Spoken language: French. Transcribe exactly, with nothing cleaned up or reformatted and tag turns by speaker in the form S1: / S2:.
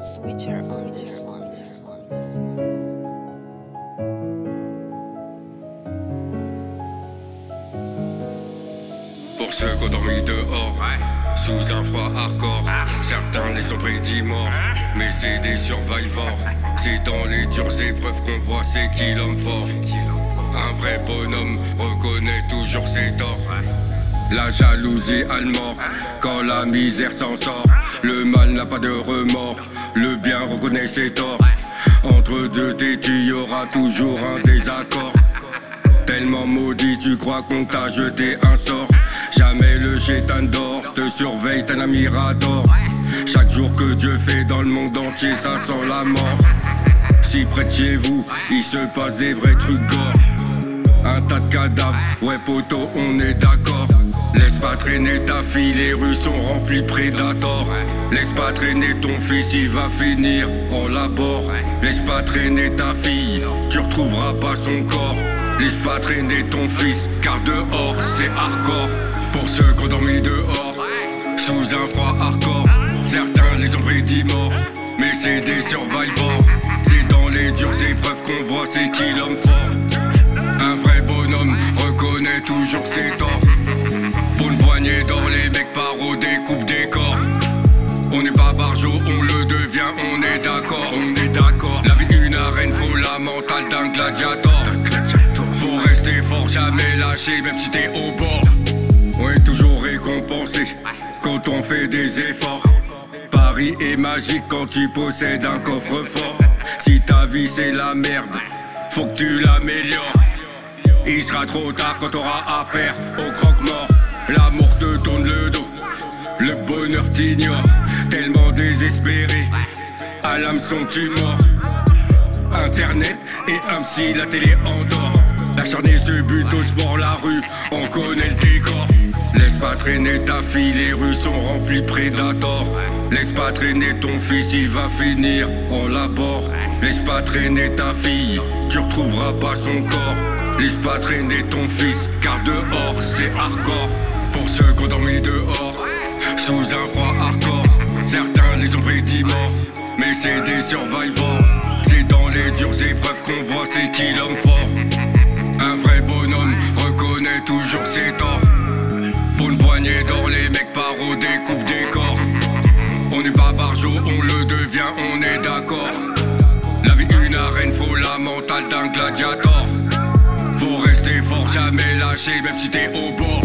S1: Switcher on this one.
S2: Pour ceux qui ont dormi dehors, sous un froid hardcore, certains les ont prédits morts, mais c'est des survivors. C'est dans les dures épreuves qu'on voit c'est qui l'homme fort. Un vrai bonhomme reconnaît toujours ses torts. La jalousie a le mort, quand la misère s'en sort. Le mal n'a pas de remords, le bien reconnaît ses torts. Entre deux têtus, y aura toujours un désaccord. Tellement maudit, tu crois qu'on t'a jeté un sort. Jamais le chétan dort, te surveille tel un mirador. Chaque jour que Dieu fait dans le monde entier, ça sent la mort. Si près de chez vous, il se passe des vrais trucs gore. Un tas de cadavres, ouais poteau, on est d'accord. Laisse pas traîner ta fille, les rues sont remplies de prédators. Laisse pas traîner ton fils, il va finir en labor. Laisse pas traîner ta fille, tu retrouveras pas son corps. Laisse pas traîner ton fils, car dehors c'est hardcore. Pour ceux qui ont dormi dehors, sous un froid hardcore. Certains les ont prédits morts, mais c'est des survivors. C'est dans les dures épreuves qu'on voit c'est qui l'homme fort. Un vrai bonhomme reconnaît toujours ses torts. Pour une poignée d'or, les mecs paro découpent des corps. On n'est pas barjot, on le devient, on est d'accord, on est d'accord. La vie une arène, faut la mentale d'un gladiator. Faut rester fort, jamais lâcher, même si t'es au bord. On est toujours récompensé quand on fait des efforts. Paris est magique quand tu possèdes un coffre-fort. Si ta vie c'est la merde, faut que tu l'améliores. Il sera trop tard quand t'auras affaire au croque-mort. L'amour te tourne le dos, le bonheur t'ignore. Tellement désespéré, à l'hameçon tu mords. Internet et un psy, la télé endort. L'acharné se bute au sport, la rue, on connaît le décor. Laisse pas traîner ta fille, les rues sont remplies de prédators. Laisse pas traîner ton fils, il va finir en labor. Laisse pas traîner ta fille, tu retrouveras pas son corps. Laisse pas traîner ton fils, car dehors c'est hardcore. Pour ceux qui ont dormi dehors, sous un froid hardcore. Certains les ont prédits morts, mais c'est des survivors. C'est dans les dures épreuves qu'on voit c'est qui l'homme fort. Un vrai bonhomme reconnaît toujours ses torts. Pour une poignée d'or, les mecs paro découpent des corps. On n'est pas barjot, on le devient, on est d'accord. La vie une arène, faut la mentale d'un gladiator. Faut rester fort, jamais lâcher, même si t'es au bord.